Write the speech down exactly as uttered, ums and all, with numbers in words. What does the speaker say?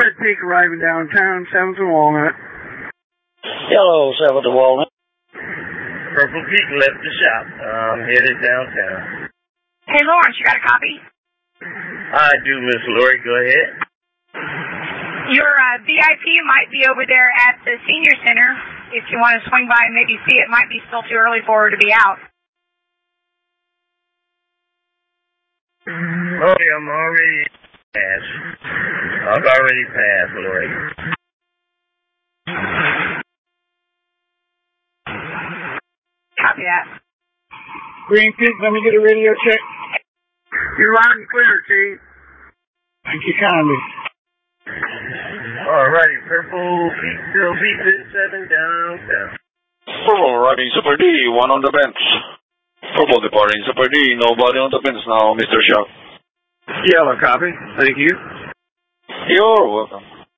Red Peak arriving downtown, seventh and Walnut. Hello, seventh and Walnut. Purple Peak left the shop. I'm headed downtown. Hey, Lawrence, you got a copy? I do, Miss Lori. Go ahead. Your uh, V I P might be over there at the Senior Center. If you want to swing by and maybe see it, might be still too early for her to be out. Lori, I'm already past. I've already passed, Lori. Copy that. Green Peak, let me get a radio check. You're loud and clear, Chief. Thank you kindly. Alrighty, Purple Peak, zero feet seven downtown. Purple riding Super D, one on the bench. Purple departing Super D, nobody on the bench now, Mister Shaw. Yellow copy. Thank you. You're welcome.